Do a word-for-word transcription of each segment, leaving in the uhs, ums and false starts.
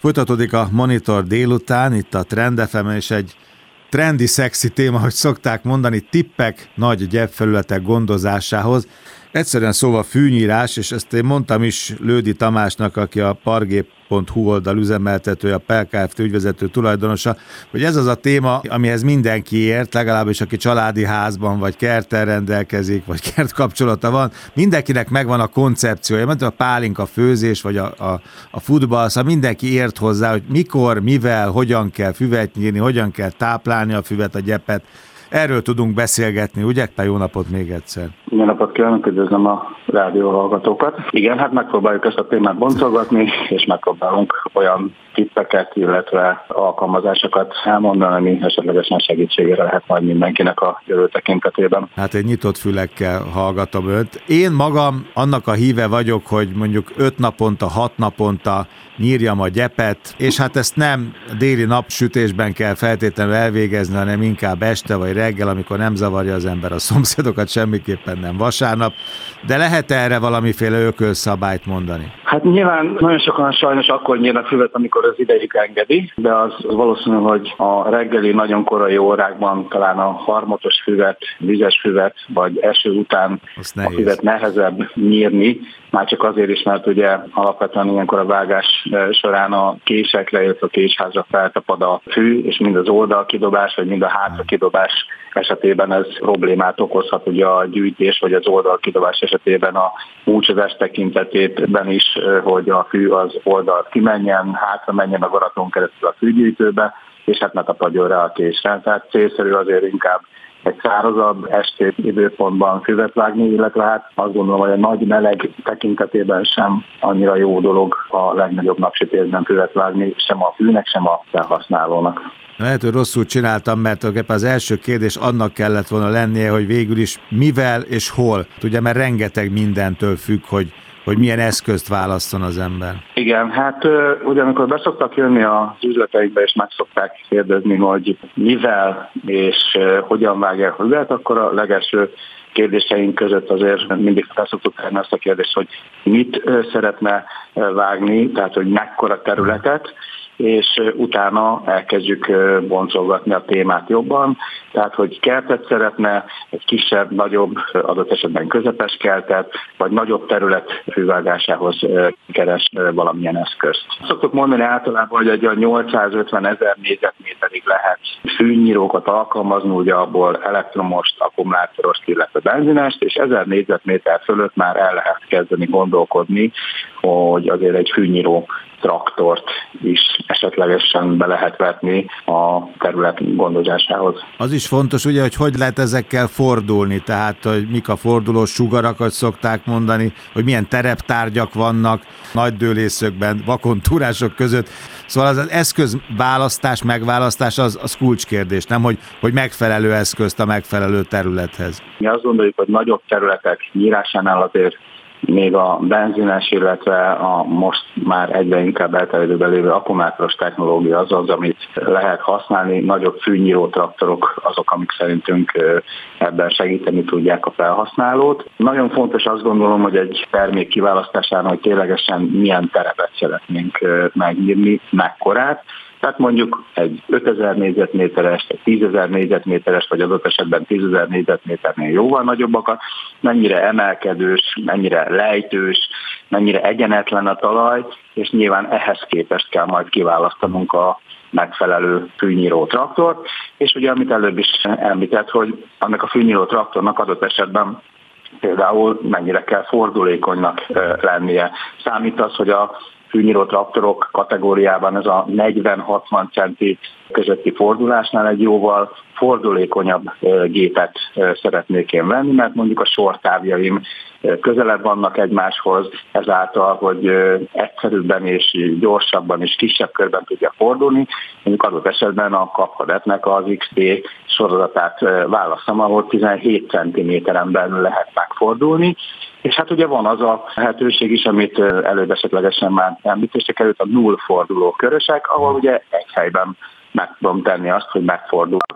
Folytatódik a Monitor délután, itt a Trend ef emen, és egy trendi, szexi téma, hogy szokták mondani, tippek nagy gyepfelületek gondozásához. Egyszerűen szóval fűnyírás, és ezt én mondtam is Lődi Tamásnak, aki a pargép pont hu oldal üzemeltetője, a pé el ká Kft. Ügyvezető tulajdonosa, hogy ez az a téma, amihez mindenki ért, legalábbis aki családi házban, vagy kerttel rendelkezik, vagy kert kapcsolata van, mindenkinek megvan a koncepciója, mert a pálinka főzés, vagy a, a, a futball, szóval mindenki ért hozzá, hogy mikor, mivel, hogyan kell füvet nyírni, hogyan kell táplálni a füvet, a gyepet. Erről tudunk beszélgetni, ugye? Jó napot még egyszer! Jó napot kívánok, üdvözlöm a rádió hallgatókat. Igen, hát megpróbáljuk ezt a témát boncolgatni, és megpróbálunk olyan tippeket, illetve alkalmazásokat elmondani, ami esetlegesen segítségére lehet majd mindenkinek a jövő tekintetében. Hát egy nyitott fülekkel hallgatom őt. Én magam annak a híve vagyok, hogy mondjuk öt naponta, hat naponta nyírjam a gyepet, és hát ezt nem déli napsütésben kell feltétlenül elvégezni, hanem inkább este vagy reggel, amikor nem zavarja az ember a szomszédokat, semmiképpen nem vasárnap. De lehet erre valamiféle ökölszabályt mondani? Hát nyilván nagyon sokan sajnos akkor nyírnak füvet, amikor az idejük engedi, de az valószínű, hogy a reggeli nagyon korai órákban talán a harmatos füvet, vizes füvet, vagy eső után a füvet nehezebb nyírni, már csak azért is, mert ugye alapvetően ilyenkor a vágás során a késekre, illetve a késházra feltapad a fű, és mind az oldalkidobás, vagy mind a hátra-kidobás esetében ez problémát okozhat ugye a gyűjtés, vagy az oldalkidobás esetében a múcsozás tekintetében is, hogy a fű az oldalt kimenjen, hátra menjen a garaton keresztül a fűgyűjtőbe, és hát ne tapadjon rá a késre. Tehát célszerű azért inkább egy szárazabb esti időpontban füvet vágni, illetve hát azt gondolom, hogy a nagy meleg tekintetében sem annyira jó dolog a legnagyobb napsütésben füvet vágni, sem a fűnek, sem a felhasználónak. Lehet, hogy rosszul csináltam, mert az első kérdés annak kellett volna lennie, hogy végül is mivel és hol. Ugye, mert rengeteg mindentől függ, hogy hogy milyen eszközt válasszon az ember. Igen, hát ugyanakkor beszoktak jönni az üzleteikbe, és meg szokták kérdezni, hogy mivel és hogyan vágják hozzá, akkor a legelső kérdéseink között azért mindig felszoktuk tenni azt a kérdést, hogy mit szeretne vágni, tehát hogy mekkora területet, és utána elkezdjük boncolgatni a témát jobban, tehát hogy kertet szeretne, egy kisebb, nagyobb, adott esetben közepes kertet, vagy nagyobb terület fűvágásához keres valamilyen eszközt. Szoktuk mondani általában, hogy egy nyolcszázötvenezer négyzetméterig lehet fűnyírókat alkalmazni, ugye abból elektromost, akkumulátorost, illetve benzinest, és ezer négyzetméter fölött már el lehet kezdeni gondolkodni, hogy azért egy fűnyíró traktort is esetlegesen be lehet vetni a terület gondozásához. Az is fontos, ugye, hogy hogy lehet ezekkel fordulni, tehát hogy mik a fordulós sugarakat szokták mondani, hogy milyen tereptárgyak vannak nagy dőlészökben, vakontúrások között. Szóval az, az eszközválasztás, megválasztás az, az kulcskérdés, nem hogy, hogy megfelelő eszközt a megfelelő területhez. Mi azt gondoljuk, hogy nagyobb területek nyírásánál azért még a benzines, illetve a most már egyre inkább elterjedőben lévő akkumulátoros technológia az az, amit lehet használni. Nagyobb fűnyíró traktorok azok, amik szerintünk ebben segíteni tudják a felhasználót. Nagyon fontos azt gondolom, hogy egy termék kiválasztásánál, hogy ténylegesen milyen terepet szeretnénk megnyírni, mekkorát. Tehát mondjuk egy ötezer négyzetméteres, egy tízezer négyzetméteres, vagy adott esetben tízezer négyzetméternél jóval nagyobbakat, mennyire emelkedős, mennyire lejtős, mennyire egyenetlen a talaj, és nyilván ehhez képest kell majd kiválasztanunk a megfelelő fűnyíró traktort, és ugye amit előbb is említett, hogy annak a fűnyíró traktornak adott esetben például mennyire kell fordulékonynak lennie. Számít az, hogy a fűnyíró traktorok kategóriában ez a negyven-hatvan centi közötti fordulásnál egy jóval fordulékonyabb gépet szeretnék én venni, mert mondjuk a sortávjaim közelebb vannak egymáshoz, ezáltal, hogy egyszerűbben és gyorsabban és kisebb körben tudja fordulni. Mondjuk adott esetben a Kapkadetnek az iksz té sorozatát választom, ahol tizenhét centiméteren belül lehet megfordulni, és hát ugye van az a lehetőség is, amit előbb esetlegesen már említésre került, a null forduló körösek, ahol ugye egy helyben meg tudom tenni azt, hogy megfordul.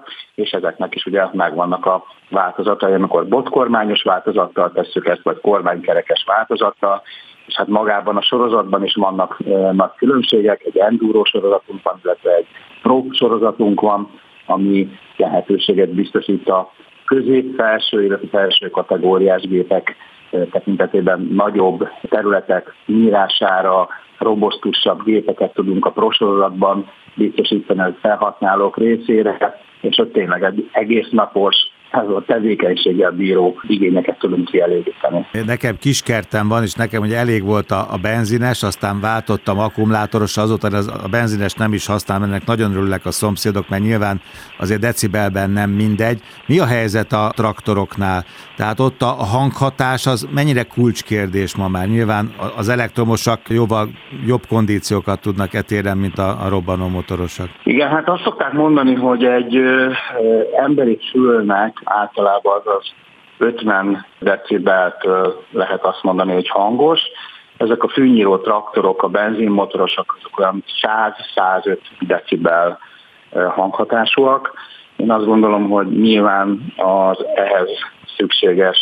és ezeknek is ugye megvannak a változatai, amikor botkormányos változattal tesszük ezt, vagy kormánykerekes változattal, és hát magában a sorozatban is vannak e, nagy különbségek, egy enduro sorozatunk van, illetve egy pro sorozatunk van, ami lehetőséget biztosít a közép-felső, illetve felső kategóriás gépek tekintetében nagyobb területek nyírására, robosztusabb gépeket tudunk a pro sorozatban biztosítani a felhasználók részére, és ott tényleg egy egész napos, a tevékenységgel bíró igényeket tudunk kielégíteni. Nekem kiskertem van, és nekem ugye elég volt a, a benzines, aztán váltottam akkumulátoros, azóta az, a benzines nem is használom, ennek nagyon örülnek a szomszédok, mert nyilván azért decibelben nem mindegy. Mi a helyzet a traktoroknál? Tehát ott a, a hanghatás az mennyire kulcskérdés ma már? Nyilván az elektromosak jóval jobb kondíciókat tudnak etéren, mint a, a robbanómotorosak. Igen, hát azt szokták mondani, hogy egy ö, ö, emberi fülnek általában az az ötven decibelt lehet azt mondani, hogy hangos. Ezek a fűnyíró traktorok, a benzinmotorosok, azok olyan száz-százöt decibel hanghatásúak. Én azt gondolom, hogy nyilván az ehhez szükséges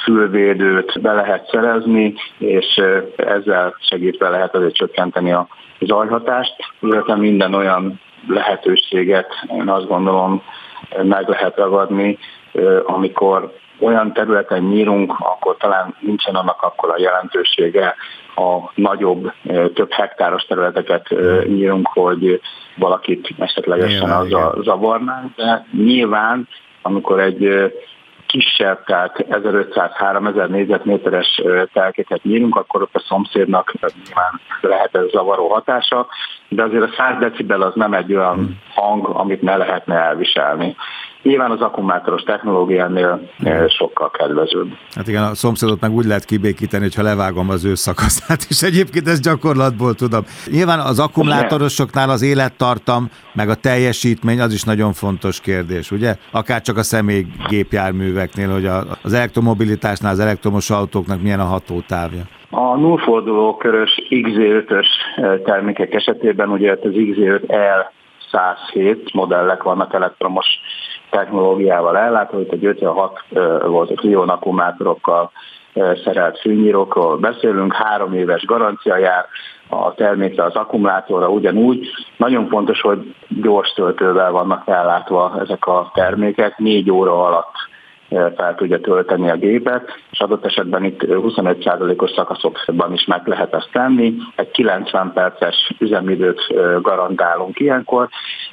fülvédőt be lehet szerezni, és ezzel segítve lehet azért csökkenteni a zajhatást, illetve minden olyan lehetőséget én azt gondolom meg lehet ragadni, amikor olyan területen nyírunk, akkor talán nincsen annak akkora jelentősége, a nagyobb, több hektáros területeket nyírunk, hogy valakit esetlegesen azzal zavarnánk, de nyilván, amikor egy kisebb, tehát ezerötszáz-háromezer négyzetméteres telkeket nyírunk, akkor ott a szomszédnak nyilván lehet ez zavaró hatása, de azért a száz decibel az nem egy olyan hang, amit ne lehetne elviselni. Nyilván az akkumulátoros technológiánél sokkal kedvezőbb. Hát igen, a szomszédot meg úgy lehet kibékíteni, hogyha levágom az ő szakaszát, és egyébként ezt gyakorlatból tudom. Nyilván az akkumulátorosoknál az élettartam, meg a teljesítmény az is nagyon fontos kérdés, ugye? Akár csak a személygépjárműveknél, hogy az elektromobilitásnál, az elektromos autóknak milyen a hatótávja. A nullfordulókörös iksz zé ötös termékek esetében ugye az iksz zé öt el száz hét modellek vannak elektromos technológiával ellátva, hogy egy ötvenhat volt Lion akkumulátorokkal szerelt fűnyírókról beszélünk, három éves garancia jár a termékre, az akkumulátorra ugyanúgy. Nagyon fontos, hogy gyors töltővel vannak ellátva ezek a termékek, négy óra alatt fel tudja tölteni a gépet, és adott esetben itt huszonöt százalékos szakaszokban is meg lehet ezt tenni. Egy kilencven perces üzemidőt garantálunk ilyenkor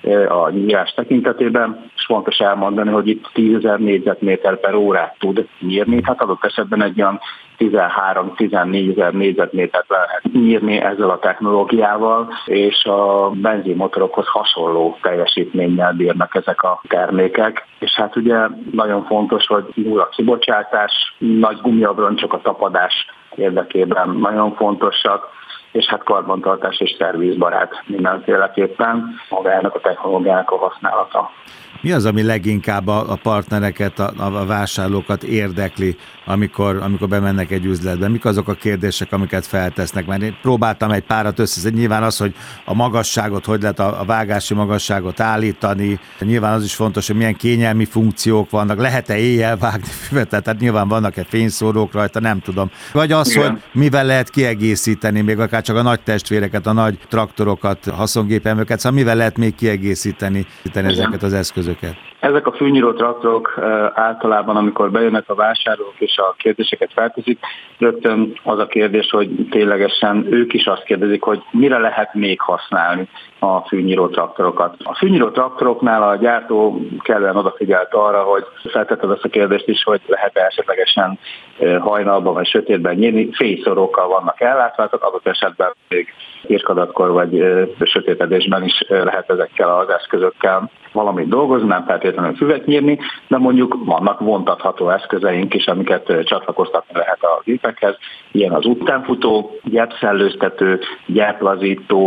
a nyírás tekintetében, és fontos elmondani, hogy itt tízezer négyzetméter per órát tud nyírni, hát adott esetben egy olyan tizenhárom-tizennégyezer négyzetmétert lehet nyírni ezzel a technológiával, és a benzinmotorokhoz hasonló teljesítménnyel bírnak ezek a termékek. És hát ugye nagyon fontos, hogy nulla kibocsátás, nagy gumiabroncsok a tapadás érdekében nagyon fontosak, és hát karbantartás és szervizbarát mindenféleképpen magának a technológiának a használata. Mi az, ami leginkább a partnereket, a, a vásárlókat érdekli, amikor, amikor bemennek egy üzletbe? Mik azok a kérdések, amiket feltesznek? Mert én próbáltam egy párat összeszedni. Nyilván az, hogy a magasságot, hogy lehet a, a vágási magasságot állítani. Nyilván az is fontos, hogy milyen kényelmi funkciók vannak. Lehet-e éjjel vágni füvet? Tehát nyilván vannak-e fényszórók rajta, nem tudom. Vagy az, igen, hogy mivel lehet kiegészíteni, még akár csak a nagy testvéreket, a nagy traktorokat, haszongépjárműveket, szóval mivel lehet még kiegészíteni ezeket az eszközöket? Ezek a fűnyíró traktorok általában, amikor bejönnek a vásárlók és a kérdéseket felteszik, rögtön az a kérdés, hogy ténylegesen ők is azt kérdezik, hogy mire lehet még használni a fűnyíró traktorokat. A fűnyíró traktoroknál a gyártó kellően odafigyelt arra, hogy feltetted azt a kérdést is, hogy lehet-e esetlegesen hajnalban vagy sötétben nyírni, fényszórókkal vannak ellátva, tehát adott esetben még irkadatkor vagy sötétedésben is lehet ezekkel az eszközökkel valamit dolgozni, nem feltétlenül füvet nyírni, de mondjuk vannak vontatható eszközeink is, amiket csatlakoztatni lehet a gépekhez. Ilyen az utánfutó, gyepszellőztető, gyeplazító,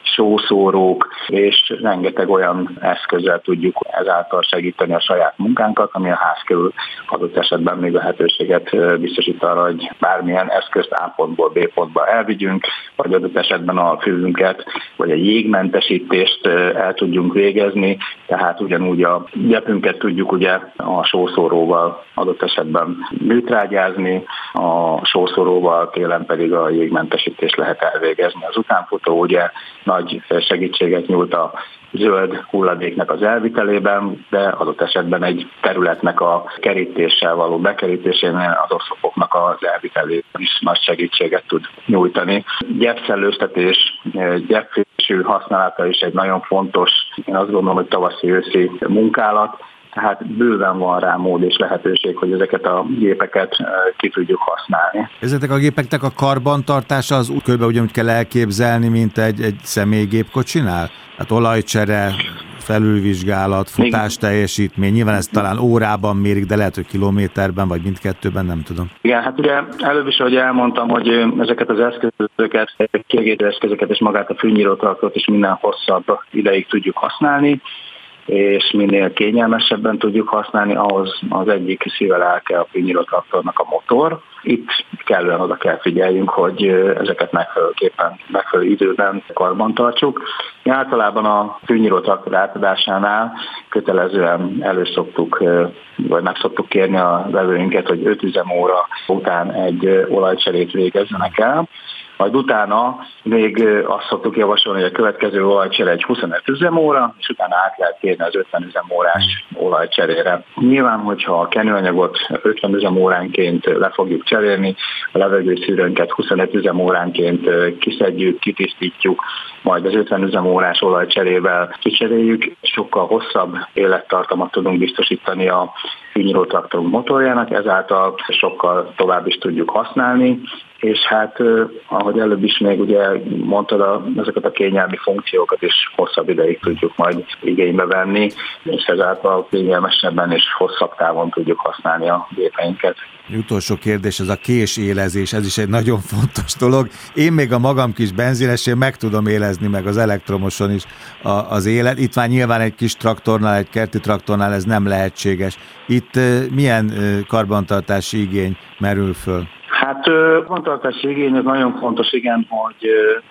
sószórók, és rengeteg olyan eszközzel tudjuk ezáltal segíteni a saját munkánkat, ami a ház körül adott esetben még lehetőséget biztosít arra, hogy bármilyen eszközt A pontból B pontba elvigyünk, vagy adott esetben a fűünket, vagy a jégmentesítést el tudjunk végezni, tehát ugyanúgy a gyepünket tudjuk ugye a sószóróval adott esetben műtrágyázni, a sószóróval télen pedig a jégmentesítést lehet elvégezni. Az utánfutó ugye nagy segítséget nyújt a zöld hulladéknek az elvitelében, de adott esetben egy területnek a kerítéssel való bekerítésénél az oszlopoknak az elvitelében is nagy segítséget tud nyújtani. Gyepszellőztetés, gyepfésű használata is egy nagyon fontos, én azt gondolom, hogy tavaszi-őszi munkálat, tehát bőven van rá mód és lehetőség, hogy ezeket a gépeket ki tudjuk használni. Ezeknek a gépeknek a karbantartása az körülbelül ugyanúgy kell elképzelni, mint egy, egy személygépkocsinál? Hát olajcsere, felülvizsgálat, futás teljesítmény, nyilván ez talán órában mérik, de lehet, hogy kilométerben, vagy mindkettőben, nem tudom. Igen, hát ugye előbb is, ahogy elmondtam, hogy ezeket az eszközöket, kiegészítő eszközöket és magát a fűnyírótraktort is minden hosszabb ideig tudjuk használni, és minél kényelmesebben tudjuk használni, ahhoz az egyik szívelelke a fűnyírótraktornak a motor. Itt kellően oda kell figyeljünk, hogy ezeket megfelelőképpen, megfelelő időben karbantartsuk. Mi általában a fűnyírótraktor átadásánál kötelezően előszoktuk, vagy meg szoktuk kérni a vevőinket, hogy öt üzemóra után egy olajcserét végezzenek el. Majd utána még azt szoktuk javasolni, hogy a következő olajcsere egy huszonöt üzemóra, és utána át lehet kérni az ötven üzemórás olajcserére. Nyilván, hogyha a kenőanyagot ötven üzemóránként le fogjuk cserélni, a levegőszűrőnket huszonöt üzemóránként kiszedjük, kitisztítjuk, majd az ötven üzemórás olajcserével kicseréljük, sokkal hosszabb élettartamot tudunk biztosítani a fűnyírótraktorunk motorjának, ezáltal sokkal tovább is tudjuk használni, és hát, ahogy előbb is még ugye mondtad, a, ezeket a kényelmi funkciókat is hosszabb ideig tudjuk majd igénybe venni, és ezáltal kényelmesebben és hosszabb távon tudjuk használni a gépeinket. Utolsó kérdés, ez a késélezés, ez is egy nagyon fontos dolog. Én még a magam kis benzinesén meg tudom élezni, meg az elektromoson is a, az élet. Itt már nyilván egy kis traktornál, egy kerti traktornál ez nem lehetséges. Itt milyen karbantartási igény merül föl? Hát karbantartási igény az nagyon fontos, igen, hogy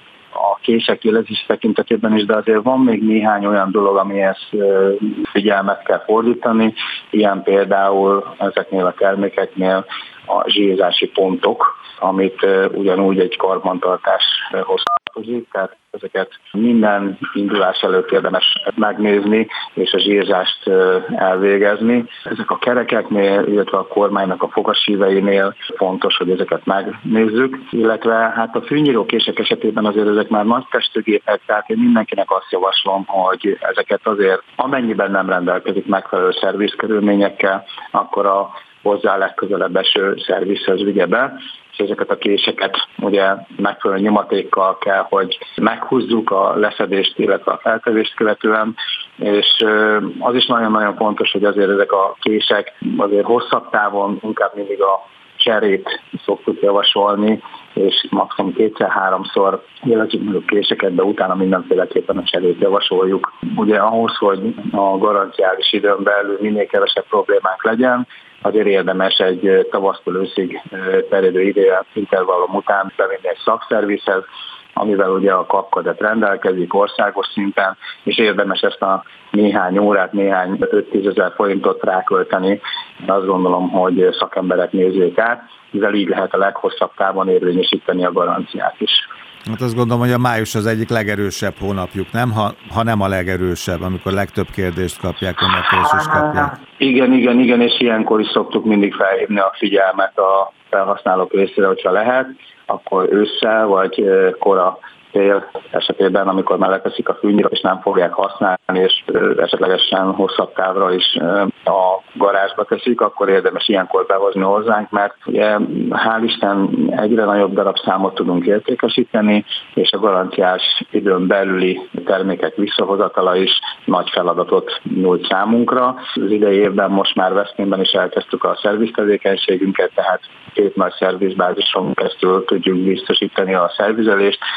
a kések élezés tekintetében is, de azért van még néhány olyan dolog, amihez figyelmet kell fordítani, ilyen például ezeknél a termékeknél a zsírzási pontok, amit ugyanúgy egy karbantartáshoz tartozik, tehát ezeket minden indulás előtt érdemes megnézni, és a zsírzást elvégezni. Ezek a kerekeknél, illetve a kormánynak a fogasíveinél fontos, hogy ezeket megnézzük, illetve hát a fűnyírókések esetében azért ezek már nagy testőgépek, tehát én mindenkinek azt javaslom, hogy ezeket azért, amennyiben nem rendelkezik megfelelő szervizkörülményekkel, akkor a hozzá legközelebb eső szervizhez vigye be, és ezeket a késeket ugye megfelelő nyomatékkal kell, hogy meghúzzuk a leszedést, illetve a feltevést követően, és az is nagyon-nagyon fontos, hogy azért ezek a kések azért hosszabb távon inkább mindig a cserét szoktuk javasolni, és maximum kétszer-háromszor jelezzük meg a késeket, de utána mindenféleképpen a cserét javasoljuk. Ugye ahhoz, hogy a garanciális időn belül minél kevesebb problémák legyen, azért érdemes egy tavasztól őszig terjedő időintervallum után bevinni egy szakszervizhez, amivel ugye a kapkadet rendelkezik országos szinten, és érdemes ezt a néhány órát, néhány öt-tízezer forintot rákölteni. Én azt gondolom, hogy szakemberek nézzék át, mivel így lehet a leghosszabb távon érvényesíteni a garanciát is. Hát azt gondolom, hogy a május az egyik legerősebb hónapjuk, nem? Ha, ha nem a legerősebb, amikor legtöbb kérdést kapják, a megkeresést kapják. Igen, igen, igen, és ilyenkor is szoktuk mindig felhívni a figyelmet a felhasználók részére, hogyha lehet, akkor ősszel vagy kora tél esetében, amikor már leteszik a fűnyírót, és nem fogják használni, és esetlegesen hosszabb távra is a garázsba teszik, akkor érdemes ilyenkor behozni hozzánk, mert ugye hál' Isten egyre nagyobb darabszámot tudunk értékesíteni, és a garanciás időn belüli termékek visszahozatala is nagy feladatot nyújt számunkra. Az idei évben most már Veszprémben is elkezdtük a szerviztevékenységünket, tehát két nagy szervizbázison keresztül tudjuk biztosítani a szervizelést.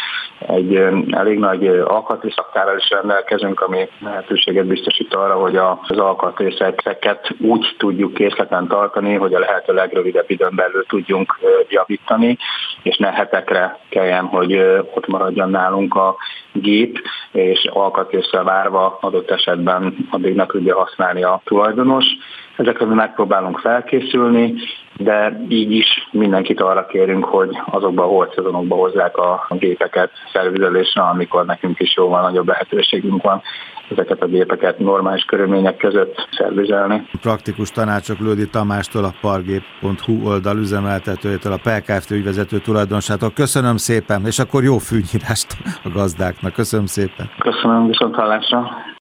egy elég nagy alkatrészraktárral is rendelkezünk, ami lehetőséget biztosít arra, hogy az alkatrészeket úgy tudjuk készleten tartani, hogy a lehető legrövidebb időn belül tudjunk javítani, és ne hetekre kelljen, hogy ott maradjon nálunk a gép, és alkatrészre várva adott esetben addig ne tudja használni a tulajdonos. Ezekre mi megpróbálunk felkészülni, de így is mindenkit arra kérünk, hogy azokba a holdszezonokba hozzák a gépeket szervizelésre, amikor nekünk is jóval nagyobb lehetőségünk van ezeket a gépeket normális körülmények között szervizelni. Praktikus tanácsok Lődi Tamástól, a pargép pont hu oldal üzemeltetőjétől, a pé Kft. Ügyvezető tulajdonosától. Köszönöm szépen, és akkor jó fűnyírást a gazdáknak. Köszönöm szépen. Köszönöm, viszonthallásra.